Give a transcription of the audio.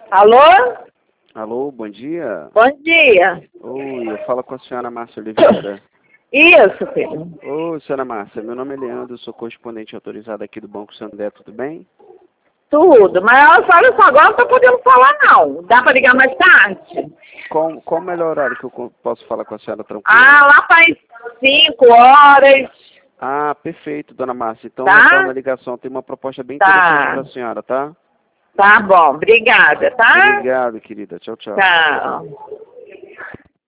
Alô? Alô, bom dia. Bom dia. Oi, eu falo com a senhora Márcia Oliveira. Isso, filho. Oi, senhora Márcia, meu nome é Leandro, sou correspondente autorizado aqui do Banco Santander, tudo bem? Tudo. Mas olha só, agora não tô podendo falar, não. Dá pra ligar mais tarde? Qual o melhor horário que eu posso falar com a senhora tranquilo? Ah, lá faz 5 horas. Ah, perfeito, dona Márcia. Então, Tá? retorna a ligação. Tem uma proposta bem interessante para a senhora, tá? Tá bom. Obrigada, tá? Obrigado, querida. Tchau, tchau. Tchau.